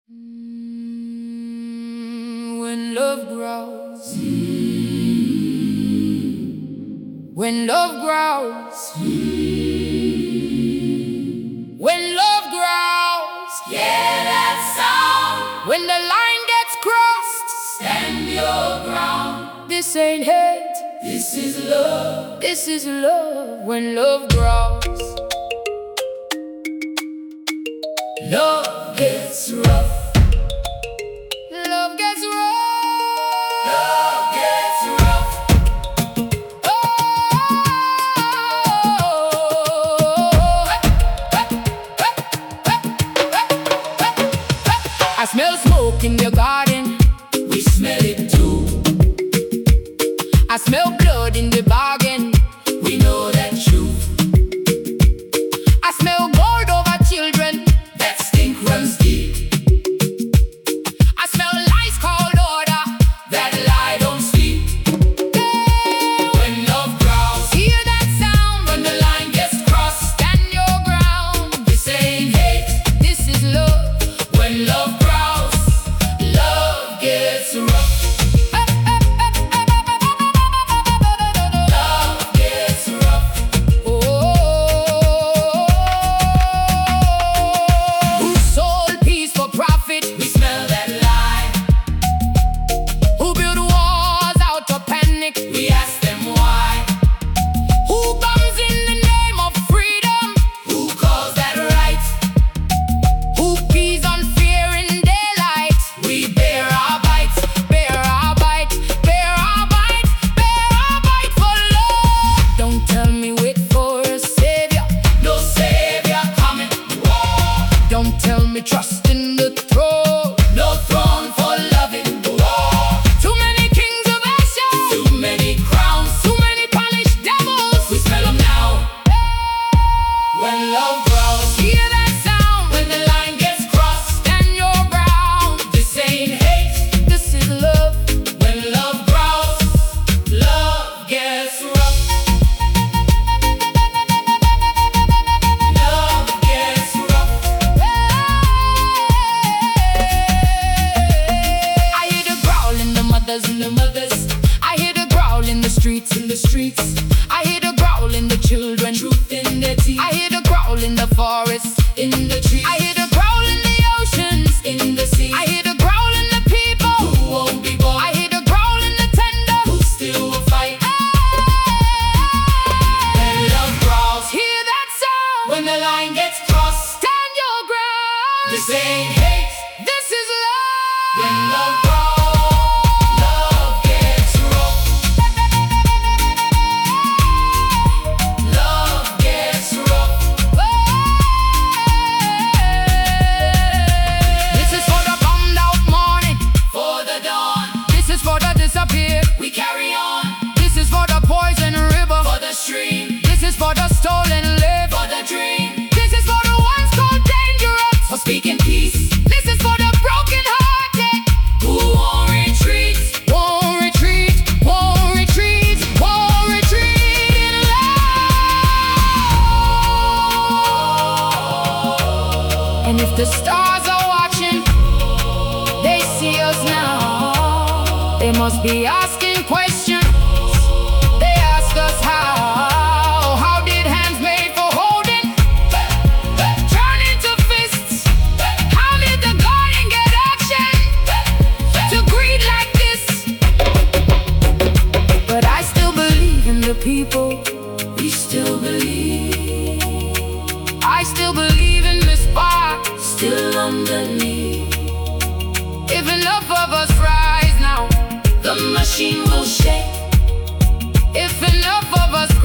When love grows, when love grows, when love grows, Yeah, that sound. when the line gets crossed, Stand your ground. this ain't hate, This is love. this is love. When love grows, Love gets rough. love gets rough. Love gets rough. I smell smoke in your garden, We smell it too. I smell blood in the bargain, We know that truth. I smell gold over children, That stink runs deep. I smell lies called order. That lie don't sleep. When love growls, Hear that sound when the line gets crossed, stand your ground. this ain't hate. This is love. When love growls, love gets rough. Love gets rough. Who sold peace for profit? We smell that lie. Who built walls out of panic? We ask them why. Who comes in the name of freedom? Who calls that right? Who pees on fear in daylight? We bear our bites. Bear our bite, bear our bite, bear our bite for love. Don't tell me wait for a savior. No savior coming. Whoa. Don't tell me trust in the throne. No throne for loving. Whoa. Too many kings of Ashes, Too many crowns. too many polished devils. We smell them now. When love grows, Hear that sound, when the line gets crossed, stand your ground. this ain't hate. This is love. When love grows, love gets rough. Love gets rough. I hear the growl in the mothers and the mothers. I hear the growl in the streets, in the streets. I hear the growl in the children. Truth in their teeth. I hear the growl in the forest. In the trees. I hear the growl in the oceans. In the sea. I hear the growl in the people. Who won't be bought? I hear the growl in the tender. Who still will fight? When love growls, Hear that sound, when the line gets crossed, stand your ground. this ain't hate. This is love. When love grows, love gets rough. Love gets rough. This is for the bummed out morning. For the dawn, This is for the disappeared. we carry on. This is for the poison river. For the stream, This is for the stolen live. for the dream, This is for the ones called dangerous. for speaking peace. This is for the broken hearted. Who won't retreat? Won't retreat, won't retreat, won't retreat in love. And if the stars are watching, they see us now. They must be asking questions. They ask us how. How did hands made for holding turn into fists? How did the garden get action to greed like this? But I still believe in the people. We still believe. I still believe in the spark. Still underneath, If enough of us rise now, the machine will shake. if enough of us